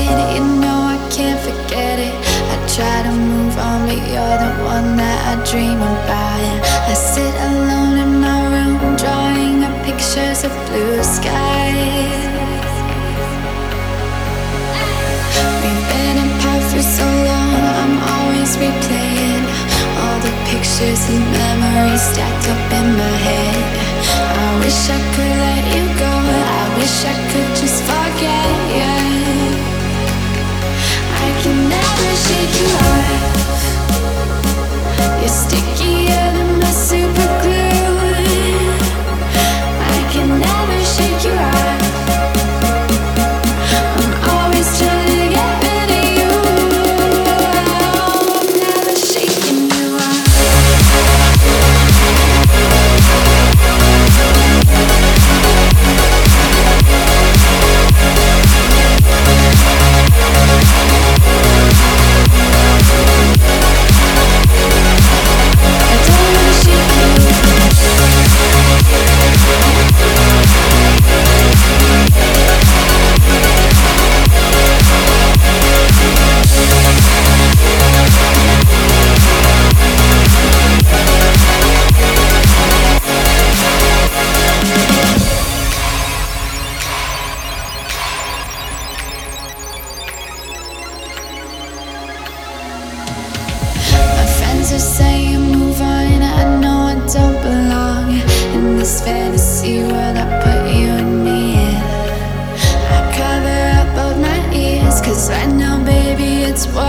it, you know I can't forget it. I try to move on, but you're the one that I dream about. I sit alone in my room, drawing up pictures of blue skies. We've been apart for so long, I'm always replaying all the pictures and memories stacked up in my head. I wish I could let you go, I wish I could just forget you. I can never shake you off. You're stickier than my super glue. I can never shake you off. I'm always trying to get rid of you. I'm never shaking you off. Are saying move on, I know I don't belong in this fantasy world I put you and me in. I cover up both my ears, 'cause I know, baby, it's what